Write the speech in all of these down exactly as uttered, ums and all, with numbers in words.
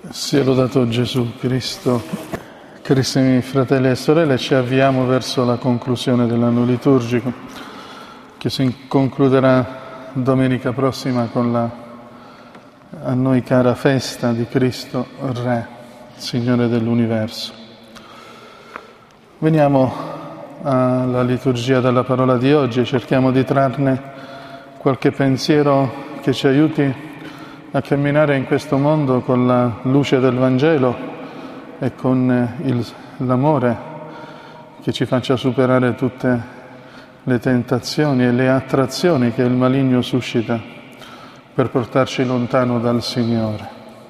Sia lodato Gesù Cristo. Carissimi fratelli e sorelle, ci avviamo verso la conclusione dell'anno liturgico, che si concluderà domenica prossima con la a noi cara festa di Cristo Re, Signore dell'universo. Veniamo alla liturgia della parola di oggi e cerchiamo di trarne qualche pensiero che ci aiuti a camminare in questo mondo con la luce del Vangelo e con il, l'amore che ci faccia superare tutte le tentazioni e le attrazioni che il maligno suscita per portarci lontano dal Signore.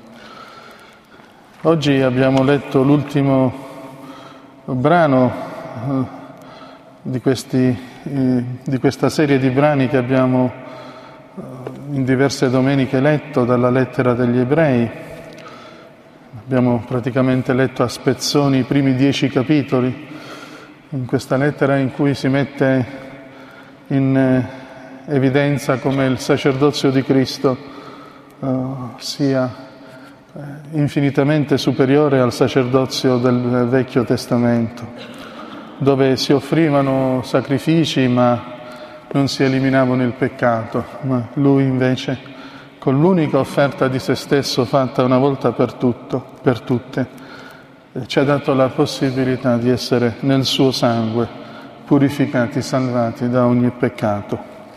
Oggi abbiamo letto l'ultimo brano di, questi, di questa serie di brani che abbiamo in diverse domeniche letto dalla lettera degli Ebrei. Abbiamo praticamente letto a spezzoni i primi dieci capitoli in questa lettera, in cui si mette in evidenza come il sacerdozio di Cristo uh, sia infinitamente superiore al sacerdozio del Vecchio Testamento, dove si offrivano sacrifici ma non si eliminavano il peccato, ma Lui invece, con l'unica offerta di se stesso fatta una volta per tutto, per tutte, ci ha dato la possibilità di essere nel suo sangue purificati, salvati da ogni peccato.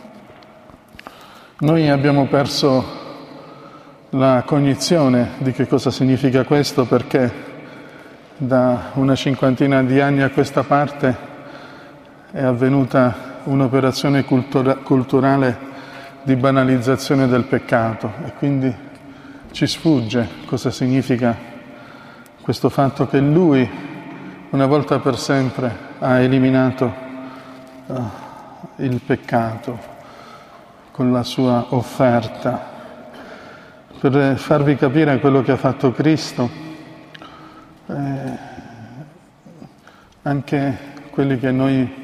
Noi abbiamo perso la cognizione di che cosa significa questo, perché da una cinquantina di anni a questa parte è avvenuta un'operazione cultura- culturale di banalizzazione del peccato e quindi ci sfugge cosa significa questo fatto che Lui, una volta per sempre, ha eliminato uh, il peccato con la sua offerta. Per farvi capire quello che ha fatto Cristo, eh, anche quelli che noi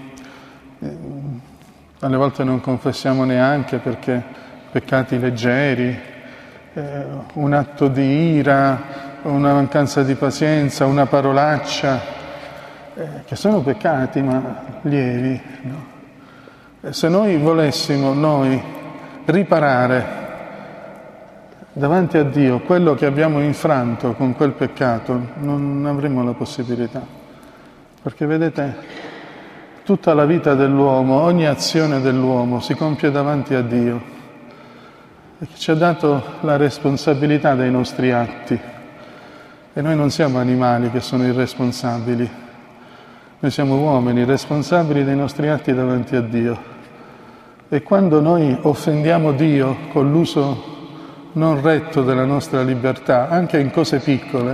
alle volte non confessiamo neanche, perché peccati leggeri, eh, un atto di ira, una mancanza di pazienza, una parolaccia, eh, che sono peccati ma lievi, no? E se noi volessimo noi riparare davanti a Dio quello che abbiamo infranto con quel peccato, non avremmo la possibilità, perché vedete, tutta la vita dell'uomo, ogni azione dell'uomo si compie davanti a Dio e ci ha dato la responsabilità dei nostri atti. E noi non siamo animali che sono irresponsabili, noi siamo uomini responsabili dei nostri atti davanti a Dio. E quando noi offendiamo Dio con l'uso non retto della nostra libertà, anche in cose piccole,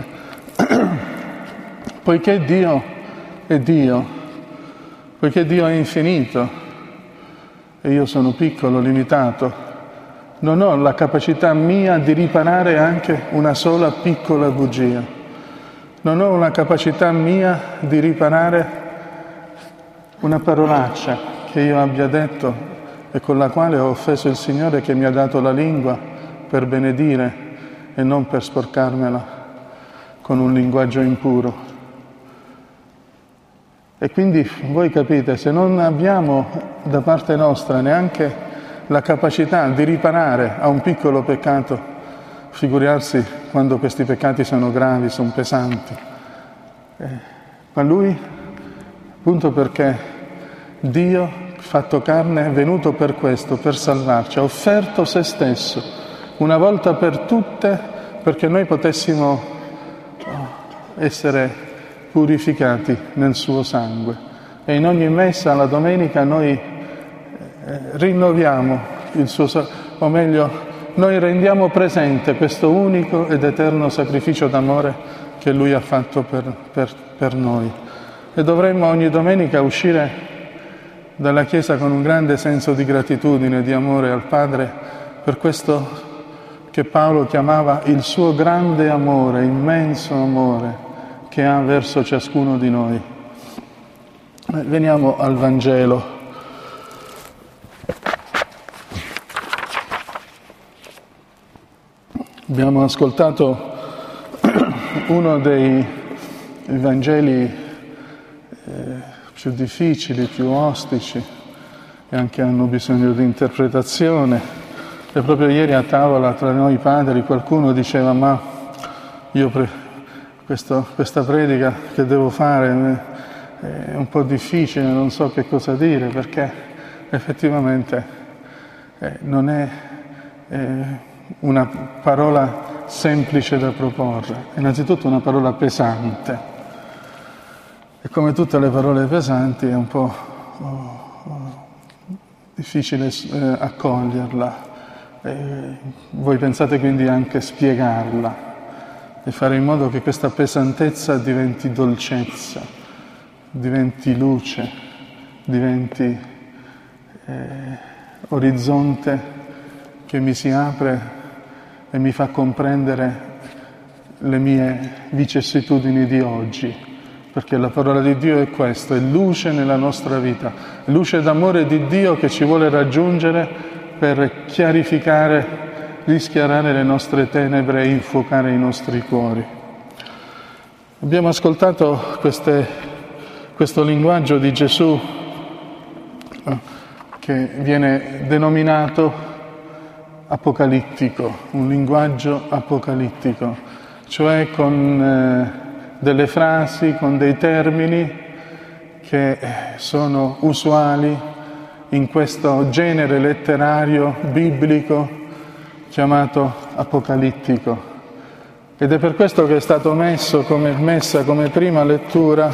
poiché Dio è Dio, poiché Dio è infinito e io sono piccolo, limitato, non ho la capacità mia di riparare anche una sola piccola bugia. Non ho la capacità mia di riparare una parolaccia che io abbia detto e con la quale ho offeso il Signore, che mi ha dato la lingua per benedire e non per sporcarmela con un linguaggio impuro. E quindi voi capite, se non abbiamo da parte nostra neanche la capacità di riparare a un piccolo peccato, figuriarsi quando questi peccati sono gravi, sono pesanti. Eh, ma Lui, appunto perché Dio, fatto carne, è venuto per questo, per salvarci, ha offerto se stesso, una volta per tutte, perché noi potessimo essere purificati nel suo sangue. E in ogni messa, la domenica, noi eh, rinnoviamo il suo, o meglio, noi rendiamo presente questo unico ed eterno sacrificio d'amore che Lui ha fatto per, per, per noi. E dovremmo ogni domenica uscire dalla Chiesa con un grande senso di gratitudine, di amore al Padre, per questo che Paolo chiamava il suo grande amore, immenso amore, che ha verso ciascuno di noi. Veniamo al Vangelo. Abbiamo ascoltato uno dei Vangeli eh, più difficili, più ostici, e anche hanno bisogno di interpretazione. E proprio ieri a tavola tra noi padri qualcuno diceva: ma io pre- questo, questa predica che devo fare è un po' difficile, non so che cosa dire, perché effettivamente eh, non è eh, una parola semplice da proporre, è innanzitutto una parola pesante, e come tutte le parole pesanti è un po' oh, oh, difficile eh, accoglierla. Eh, voi pensate quindi anche spiegarla e fare in modo che questa pesantezza diventi dolcezza, diventi luce, diventi eh, orizzonte che mi si apre e mi fa comprendere le mie vicissitudini di oggi, perché la parola di Dio è questo, è luce nella nostra vita, luce d'amore di Dio che ci vuole raggiungere per chiarificare, rischiarare le nostre tenebre e infuocare i nostri cuori. Abbiamo ascoltato queste, questo linguaggio di Gesù che viene denominato apocalittico, un linguaggio apocalittico, cioè con eh, delle frasi, con dei termini che sono usuali in questo genere letterario biblico chiamato apocalittico. Ed è per questo che è stato messo come, messa come prima lettura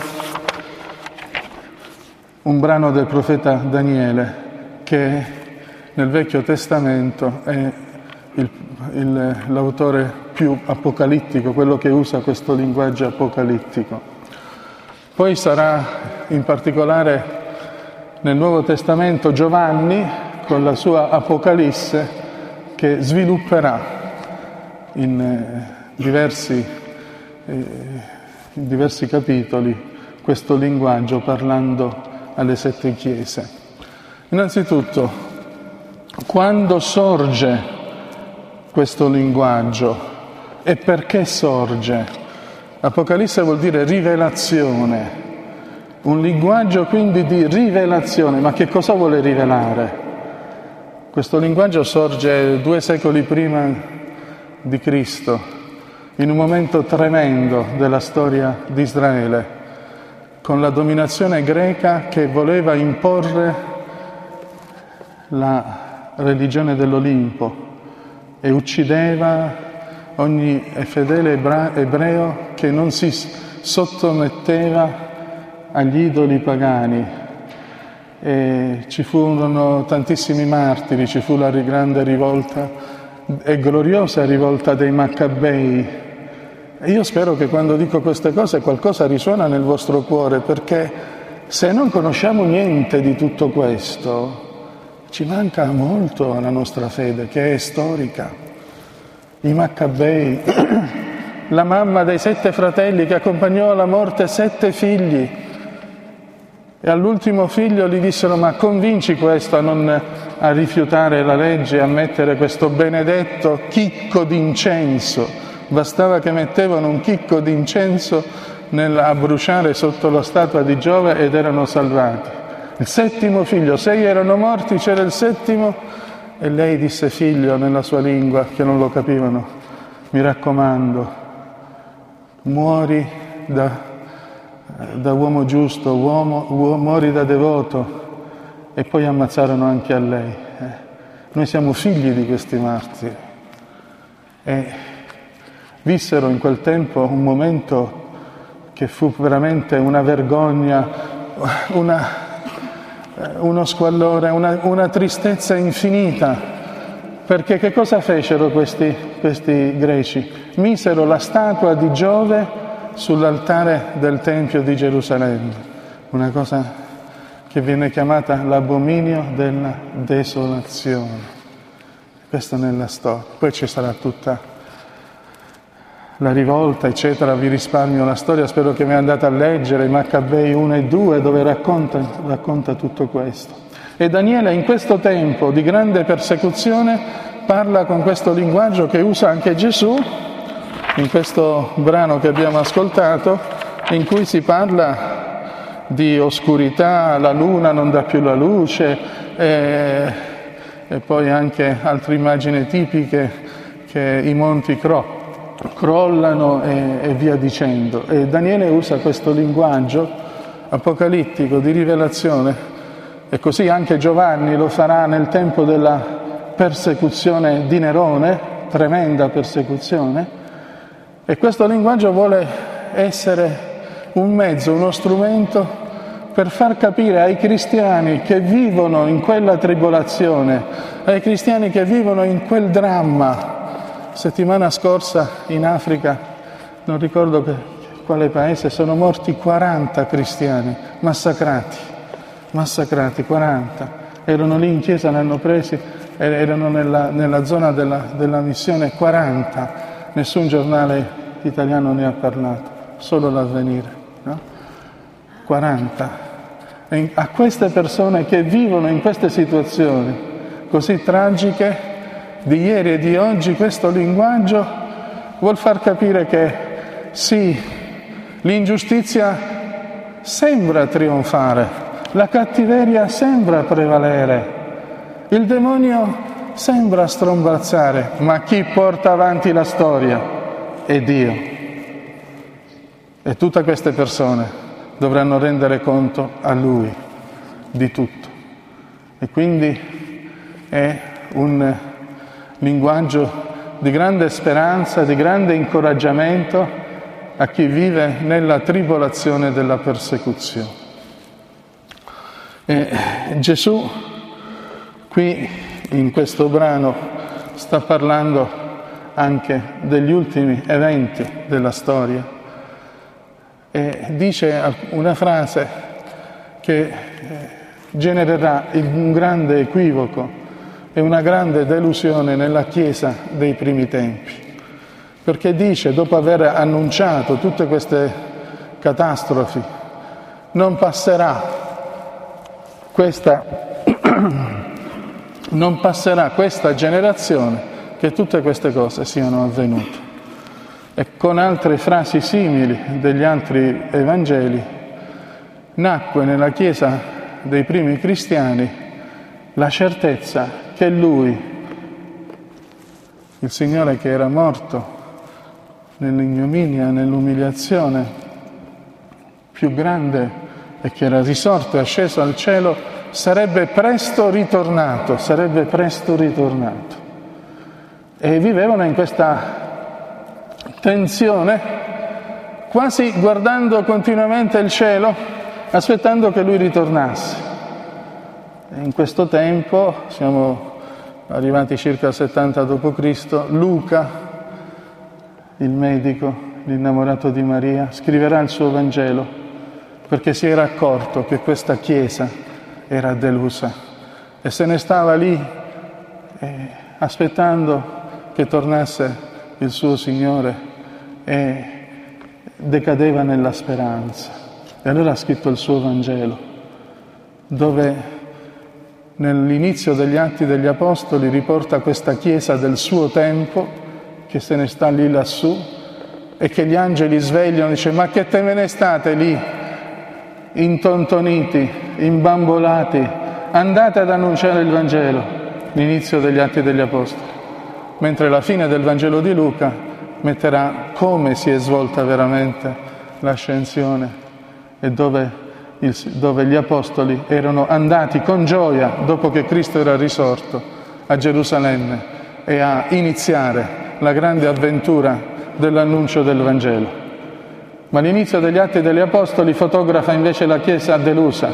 un brano del profeta Daniele, che nel Vecchio Testamento è il, il, l'autore più apocalittico, quello che usa questo linguaggio apocalittico. Poi sarà in particolare nel Nuovo Testamento Giovanni, con la sua Apocalisse, che svilupperà in, eh, diversi, eh, in diversi capitoli questo linguaggio, parlando alle sette chiese. Innanzitutto, quando sorge questo linguaggio e perché sorge? Apocalisse vuol dire rivelazione, un linguaggio quindi di rivelazione. Ma che cosa vuole rivelare? Questo linguaggio sorge due secoli prima di Cristo, in un momento tremendo della storia di Israele, con la dominazione greca che voleva imporre la religione dell'Olimpo e uccideva ogni fedele ebreo che non si sottometteva agli idoli pagani. E ci furono tantissimi martiri, ci fu la grande rivolta e gloriosa rivolta dei Maccabei. E io spero che quando dico queste cose qualcosa risuona nel vostro cuore, perché se non conosciamo niente di tutto questo, ci manca molto alla nostra fede, che è storica. I Maccabei, la mamma dei sette fratelli che accompagnò alla morte sette figli, e all'ultimo figlio gli dissero: ma convinci questo a non a rifiutare la legge, a mettere questo benedetto chicco d'incenso. Bastava che mettevano un chicco d'incenso nel, a bruciare sotto la statua di Giove ed erano salvati. Il settimo figlio, sei erano morti, c'era il settimo, e lei disse: figlio, nella sua lingua, che non lo capivano, mi raccomando, muori da, da uomo giusto, uomo, uomo, muori da devoto. E poi ammazzarono anche a lei. Eh. Noi siamo figli di questi martiri. E vissero in quel tempo un momento che fu veramente una vergogna, una, uno squallore, una, una tristezza infinita, perché che cosa fecero questi, questi greci? Misero la statua di Giove sull'altare del Tempio di Gerusalemme, una cosa che viene chiamata l'abominio della desolazione. Questo nella storia. Poi ci sarà tutta la rivolta, eccetera. Vi risparmio la storia, spero che mi andate a leggere i Maccabei uno e due, dove racconta, racconta tutto questo. E Daniele in questo tempo di grande persecuzione parla con questo linguaggio che usa anche Gesù, in questo brano che abbiamo ascoltato, in cui si parla di oscurità, la luna non dà più la luce, e, e poi anche altre immagini tipiche, che i monti cro, crollano e, e via dicendo. E Daniele usa questo linguaggio apocalittico di rivelazione, e così anche Giovanni lo farà nel tempo della persecuzione di Nerone, tremenda persecuzione, e questo linguaggio vuole essere un mezzo, uno strumento per far capire ai cristiani che vivono in quella tribolazione, ai cristiani che vivono in quel dramma. Settimana scorsa in Africa, non ricordo che, quale paese, sono morti quaranta cristiani, massacrati, massacrati, quaranta. Erano lì in chiesa, ne hanno presi, erano nella, nella zona della, della missione quaranta. Nessun giornale italiano ne ha parlato, solo l'Avvenire, no? quaranta. E a queste persone che vivono in queste situazioni così tragiche di ieri e di oggi, questo linguaggio vuol far capire che sì, l'ingiustizia sembra trionfare, la cattiveria sembra prevalere, il demonio sembra strombazzare, ma chi porta avanti la storia è Dio. E tutte queste persone dovranno rendere conto a Lui di tutto. E quindi è un linguaggio di grande speranza, di grande incoraggiamento a chi vive nella tribolazione della persecuzione. E Gesù qui in questo brano sta parlando anche degli ultimi eventi della storia e dice una frase che genererà un grande equivoco e una grande delusione nella Chiesa dei primi tempi, perché dice, dopo aver annunciato tutte queste catastrofi, non passerà questa non passerà questa generazione che tutte queste cose siano avvenute. E con altre frasi simili degli altri Evangeli nacque nella Chiesa dei primi cristiani la certezza che Lui, il Signore che era morto nell'ignominia, nell'umiliazione più grande e che era risorto e asceso al cielo, sarebbe presto ritornato, sarebbe presto ritornato. E vivevano in questa tensione, quasi guardando continuamente il cielo, aspettando che Lui ritornasse. E in questo tempo, siamo arrivati circa al settanta dopo Cristo, Luca, il medico, l'innamorato di Maria, scriverà il suo Vangelo, perché si era accorto che questa Chiesa era delusa e se ne stava lì eh, aspettando che tornasse il suo Signore e decadeva nella speranza. E allora ha scritto il suo Vangelo, dove nell'inizio degli Atti degli Apostoli riporta questa Chiesa del suo tempo che se ne sta lì lassù e che gli angeli svegliano, dice: ma che te me ne state lì intontoniti, imbambolati, andate ad annunciare il Vangelo, l'inizio degli Atti degli Apostoli, mentre la fine del Vangelo di Luca metterà come si è svolta veramente l'ascensione e dove, il, dove gli Apostoli erano andati con gioia, dopo che Cristo era risorto, a Gerusalemme e a iniziare la grande avventura dell'annuncio del Vangelo. Ma l'inizio degli Atti degli Apostoli fotografa invece la Chiesa delusa,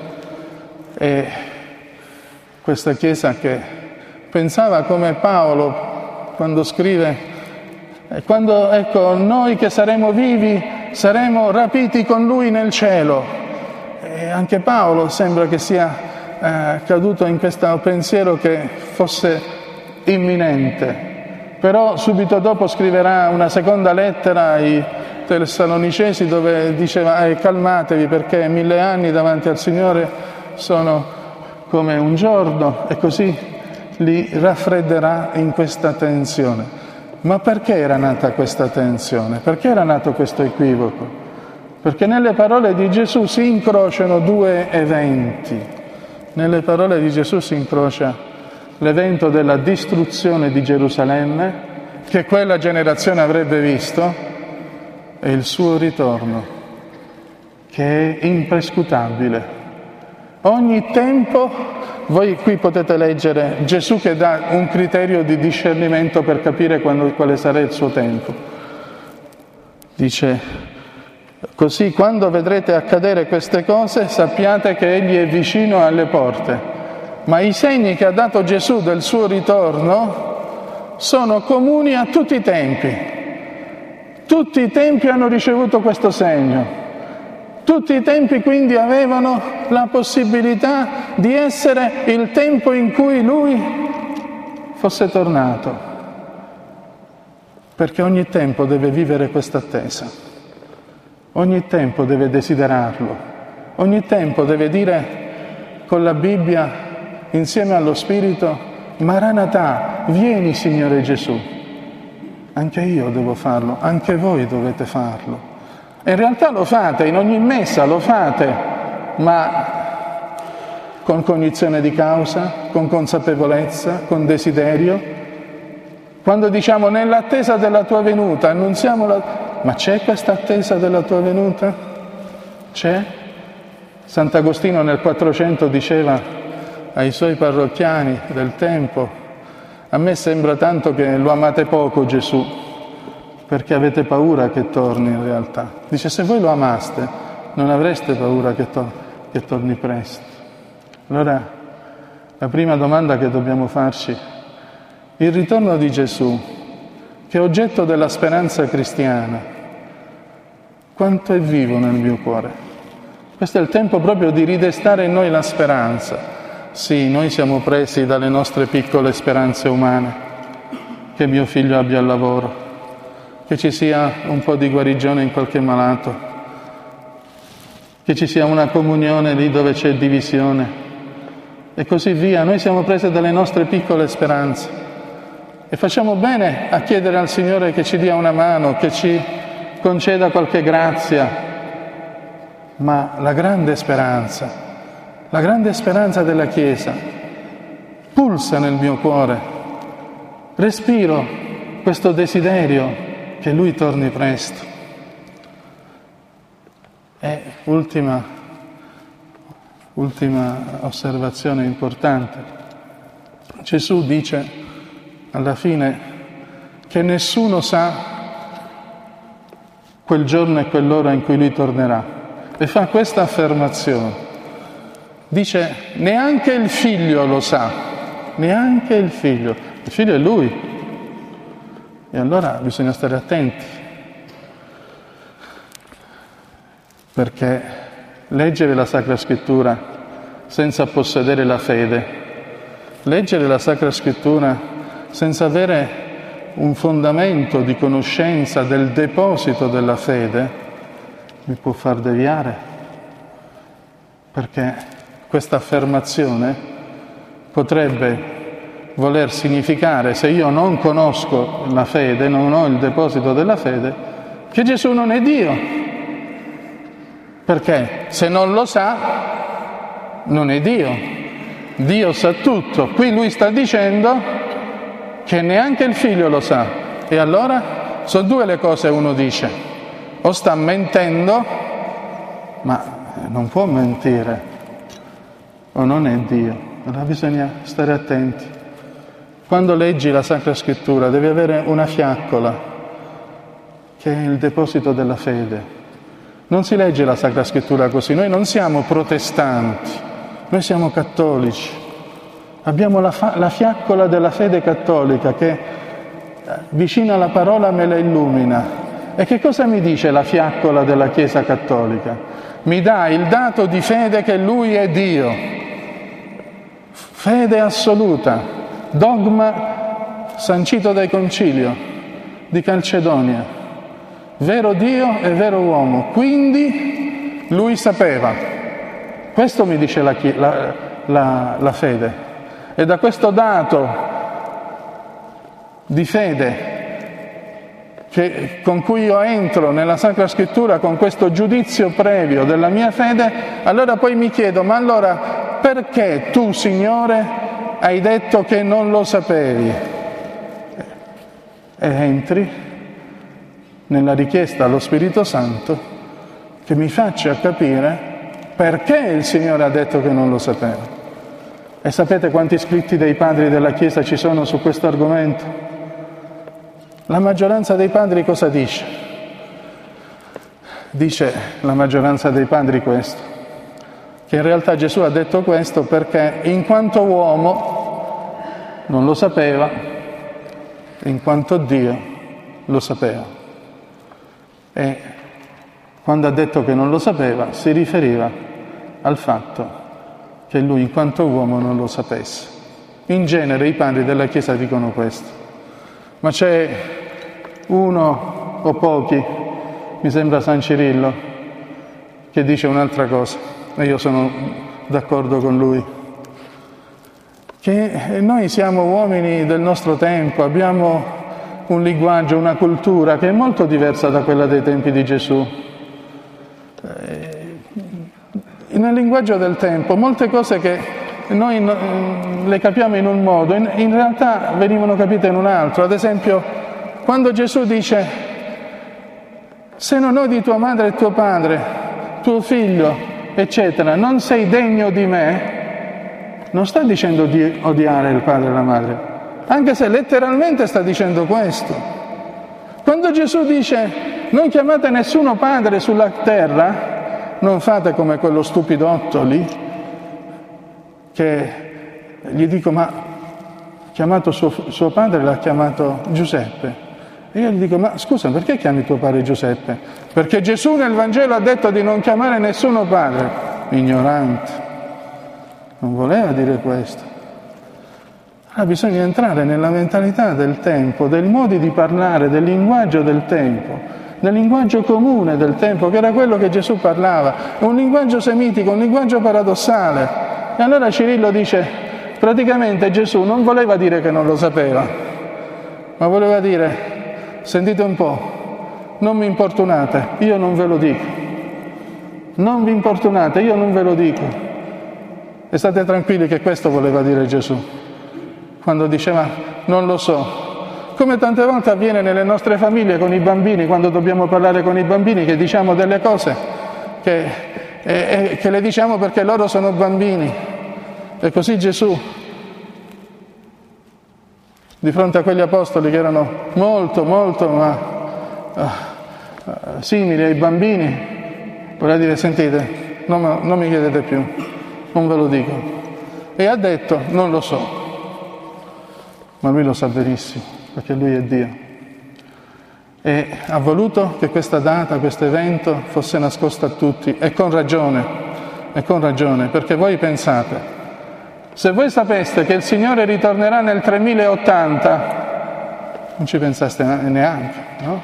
e questa Chiesa che pensava come Paolo quando scrive, quando ecco noi che saremo vivi saremo rapiti con Lui nel cielo. E anche Paolo sembra che sia eh, caduto in questo pensiero che fosse imminente, però subito dopo scriverà una seconda lettera ai Tessalonicesi dove diceva eh, calmatevi perché mille anni davanti al Signore sono come un giorno, e così li raffredderà in questa tensione. Ma perché era nata questa tensione? Perché era nato questo equivoco? Perché nelle parole di Gesù si incrociano due eventi. Nelle parole di Gesù si incrocia l'evento della distruzione di Gerusalemme, che quella generazione avrebbe visto, e il suo ritorno, che è imprescutabile. Ogni tempo, voi qui potete leggere Gesù che dà un criterio di discernimento per capire quando, quale sarà il suo tempo. Dice, così quando vedrete accadere queste cose sappiate che Egli è vicino alle porte. Ma i segni che ha dato Gesù del suo ritorno sono comuni a tutti i tempi. Tutti i tempi hanno ricevuto questo segno. Tutti i tempi quindi avevano la possibilità di essere il tempo in cui Lui fosse tornato, perché ogni tempo deve vivere questa attesa, ogni tempo deve desiderarlo, ogni tempo deve dire con la Bibbia insieme allo Spirito: Maranatà, vieni Signore Gesù. Anche io devo farlo, anche voi dovete farlo. E in realtà lo fate, in ogni messa lo fate, ma con cognizione di causa, con consapevolezza, con desiderio. Quando diciamo nell'attesa della tua venuta, annunziamo la... Ma c'è questa attesa della tua venuta? C'è? Sant'Agostino nel quattrocento diceva ai suoi parrocchiani del tempo: a me sembra tanto che lo amate poco Gesù, perché avete paura che torni in realtà. Dice, se voi lo amaste non avreste paura che, to- che torni presto. Allora la prima domanda che dobbiamo farci: il ritorno di Gesù, che è oggetto della speranza cristiana, quanto è vivo nel mio cuore? Questo è il tempo proprio di ridestare in noi la speranza. Sì, noi siamo presi dalle nostre piccole speranze umane, che mio figlio abbia il lavoro, che ci sia un po' di guarigione in qualche malato, che ci sia una comunione lì dove c'è divisione e così via. Noi siamo presi dalle nostre piccole speranze e facciamo bene a chiedere al Signore che ci dia una mano, che ci conceda qualche grazia, ma la grande speranza, la grande speranza della Chiesa pulsa nel mio cuore. Respiro questo desiderio che Lui torni presto. E ultima, ultima osservazione importante. Gesù dice alla fine che nessuno sa quel giorno e quell'ora in cui Lui tornerà. E fa questa affermazione. Dice, neanche il Figlio lo sa, neanche il Figlio. Il Figlio è Lui. E allora bisogna stare attenti, perché leggere la Sacra Scrittura senza possedere la fede, leggere la Sacra Scrittura senza avere un fondamento di conoscenza del deposito della fede, mi può far deviare, perché questa affermazione potrebbe voler significare, se io non conosco la fede, non ho il deposito della fede, che Gesù non è Dio. Perché se non lo sa, non è Dio. Dio sa tutto. Qui Lui sta dicendo che neanche il Figlio lo sa. E allora sono due le cose uno dice. O sta mentendo, ma non può mentire, o non è Dio. Allora bisogna stare attenti. Quando leggi la Sacra Scrittura devi avere una fiaccola, che è il deposito della fede. Non si legge la Sacra Scrittura così. Noi non siamo protestanti, noi siamo cattolici. Abbiamo la, fa- la fiaccola della fede cattolica che vicino alla parola me la illumina. E che cosa mi dice la fiaccola della Chiesa cattolica? Mi dà il dato di fede che Lui è Dio. Fede assoluta. Dogma sancito dal Concilio di Calcedonia. Vero Dio e vero uomo. Quindi Lui sapeva. Questo mi dice la, la, la, la fede. E da questo dato di fede che, con cui io entro nella Sacra Scrittura con questo giudizio previo della mia fede, allora poi mi chiedo, ma allora perché tu, Signore, hai detto che non lo sapevi? E entri nella richiesta allo Spirito Santo che mi faccia capire perché il Signore ha detto che non lo sapeva. E sapete quanti scritti dei padri della Chiesa ci sono su questo argomento? La maggioranza dei padri cosa dice? Dice la maggioranza dei padri questo, che in realtà Gesù ha detto questo perché in quanto uomo non lo sapeva, in quanto Dio lo sapeva. E quando ha detto che non lo sapeva, si riferiva al fatto che lui in quanto uomo non lo sapesse. In genere i padri della Chiesa dicono questo. Ma c'è uno o pochi, mi sembra San Cirillo, che dice un'altra cosa, e io sono d'accordo con lui, che noi siamo uomini del nostro tempo, abbiamo un linguaggio, una cultura che è molto diversa da quella dei tempi di Gesù. Nel linguaggio del tempo, molte cose che noi le capiamo in un modo, in realtà venivano capite in un altro. Ad esempio, quando Gesù dice se non odi tua madre e tuo padre, tuo figlio, eccetera, non sei degno di me, non sta dicendo di odiare il padre e la madre, anche se letteralmente sta dicendo questo. Quando Gesù dice non chiamate nessuno padre sulla terra, non fate come quello stupidotto lì, che gli dico, ma ha chiamato suo, suo padre, l'ha chiamato Giuseppe. E io gli dico, ma scusa, perché chiami tuo padre Giuseppe? Perché Gesù nel Vangelo ha detto di non chiamare nessuno padre. Ignorante. Non voleva dire questo. Allora bisogna entrare nella mentalità del tempo, dei modi di parlare, del linguaggio del tempo, del linguaggio comune del tempo, che era quello che Gesù parlava. Un linguaggio semitico, un linguaggio paradossale. E allora Cirillo dice, praticamente Gesù non voleva dire che non lo sapeva, ma voleva dire, sentite un po', non mi importunate, io non ve lo dico. Non vi importunate, io non ve lo dico. E state tranquilli che questo voleva dire Gesù, quando diceva non lo so. Come tante volte avviene nelle nostre famiglie con i bambini, quando dobbiamo parlare con i bambini, che diciamo delle cose che... E, e che le diciamo perché loro sono bambini. E così Gesù, di fronte a quegli apostoli che erano molto, molto ma, uh, uh, simili ai bambini, voleva dire, sentite, non, non mi chiedete più, non ve lo dico. E ha detto, non lo so, ma lui lo sa benissimo, perché lui è Dio. E ha voluto che questa data, questo evento fosse nascosto a tutti, e con ragione, e con ragione, perché voi pensate, se voi sapeste che il Signore ritornerà nel tremilaottanta, non ci pensaste neanche, no?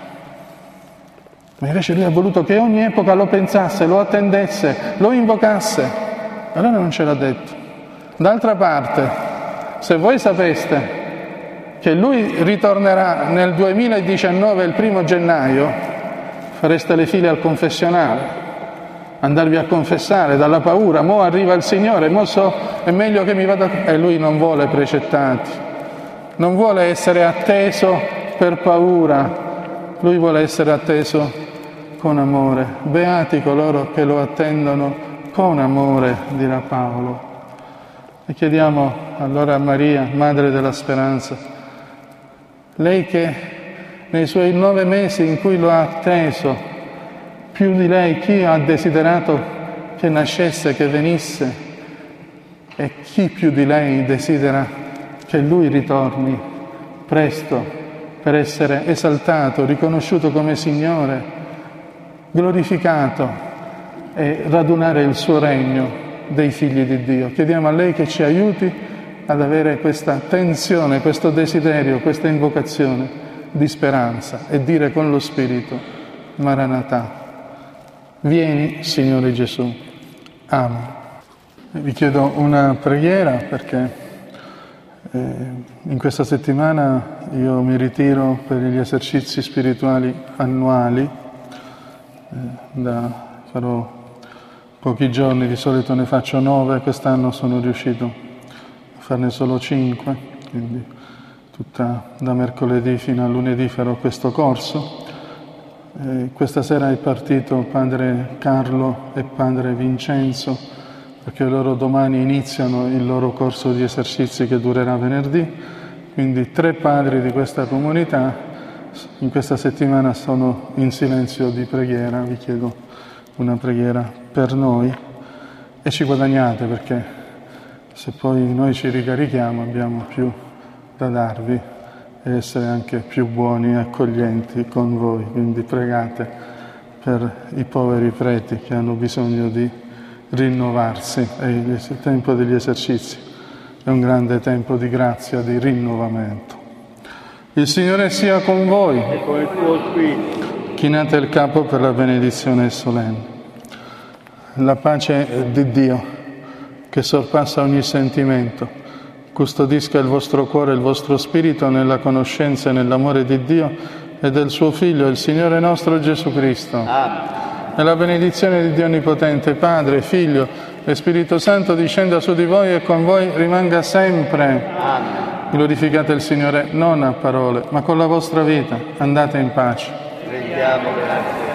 Ma invece Lui ha voluto che ogni epoca lo pensasse, lo attendesse, lo invocasse, allora non ce l'ha detto. D'altra parte, se voi sapeste che Lui ritornerà nel duemiladiciannove, il primo gennaio, fareste le file al confessionale, andarvi a confessare dalla paura, mo arriva il Signore, mo so, è meglio che mi vada... E Lui non vuole precettati, non vuole essere atteso per paura, Lui vuole essere atteso con amore. Beati coloro che lo attendono con amore, dirà Paolo. E chiediamo allora a Maria, Madre della Speranza, lei che nei suoi nove mesi in cui lo ha atteso, più di lei chi ha desiderato che nascesse, che venisse, e chi più di lei desidera che lui ritorni presto per essere esaltato, riconosciuto come Signore, glorificato e radunare il suo regno dei figli di Dio. Chiediamo a lei che ci aiuti ad avere questa tensione, questo desiderio, questa invocazione di speranza e dire con lo Spirito, Maranatha, vieni Signore Gesù. Amen. Vi chiedo una preghiera perché Eh, in questa settimana io mi ritiro per gli esercizi spirituali annuali, eh, da, farò pochi giorni, di solito ne faccio nove, quest'anno sono riuscito a farne solo cinque, quindi tutta da mercoledì fino a lunedì farò questo corso. Eh, questa sera è partito padre Carlo e padre Vincenzo, perché loro domani iniziano il loro corso di esercizi che durerà venerdì, quindi tre padri di questa comunità in questa settimana sono in silenzio di preghiera. Vi chiedo una preghiera per noi e ci guadagnate, perché se poi noi ci ricarichiamo abbiamo più da darvi e essere anche più buoni e accoglienti con voi, quindi pregate per i poveri preti che hanno bisogno di rinnovarsi. È il tempo degli esercizi, è un grande tempo di grazia, di rinnovamento. Il Signore sia con voi. E con il tuo spirito. Chinate il capo per la benedizione solenne. La pace di Dio, che sorpassa ogni sentimento, custodisca il vostro cuore e il vostro spirito nella conoscenza e nell'amore di Dio e del suo Figlio, il Signore nostro Gesù Cristo. Amen. E la benedizione di Dio Onnipotente, Padre, Figlio e Spirito Santo discenda su di voi e con voi rimanga sempre. Amen. Glorificate il Signore non a parole, ma con la vostra vita. Andate in pace. Rendiamo grazie.